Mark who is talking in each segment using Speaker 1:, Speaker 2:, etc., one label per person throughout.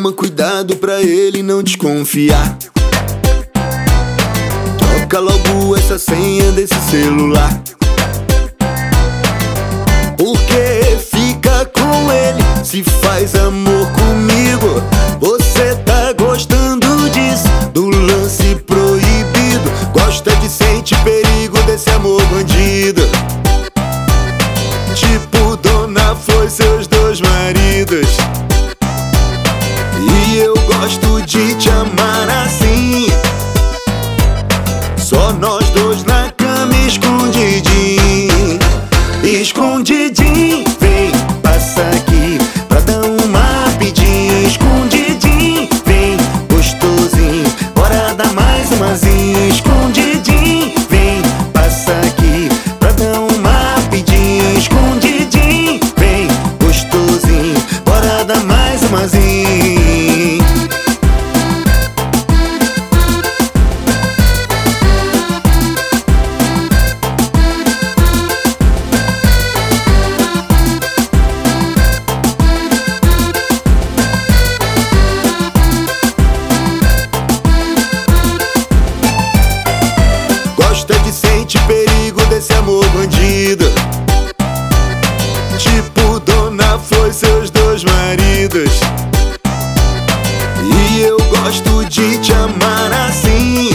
Speaker 1: Toma cuidado pra ele não desconfiar. Troca logo essa senha desse celular, porque fica com ele se faz amor comigo. Você tá gostando disso, do lance proibido. Gosta de sentir perigo desse amor bandido, tipo Dona Flor e seus dois maridos. E eu gosto de te amar assim, só nós dois na cama, escondidinho. Escondidinho, vem, passa aqui pra dar uma rapidinho. Escondidinho, vem, gostosinho, bora dar mais umazinha. Escondidinho, vem, passa aqui pra dar uma rapidinho. Escondidinho, vem, gostosinho, bora dar mais umazinha. Gosta de sentir perigo desse amor bandido, tipo Dona Flor e seus dois maridos. E eu gosto de te amar assim,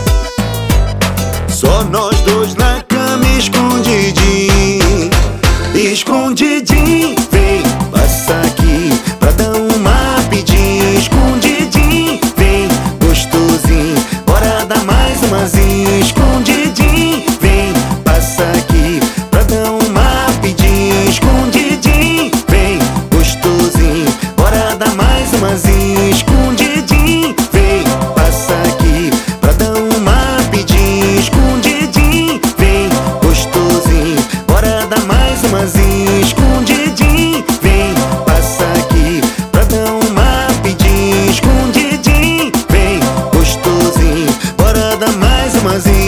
Speaker 1: só nós dois na cama, escondidinho. Escondidinho, vem, passa aqui pra dar uma rapidinho. Escondidinho, vem, gostosinho, bora dar mais umazinha. Escondidinho, vem, passa aqui pra dar uma rapidinho. Escondidinho, vem, gostosinho, bora dar mais umazinha. Escondidinho, vem, passa aqui pra dar uma rapidinho. Escondidinho, vem, gostosinho, bora dar mais umazinha. Escondidinho, vem, passa aqui pra dar uma rapidinho. Escondidinho, vem, gostosinho, bora dar mais umazinha.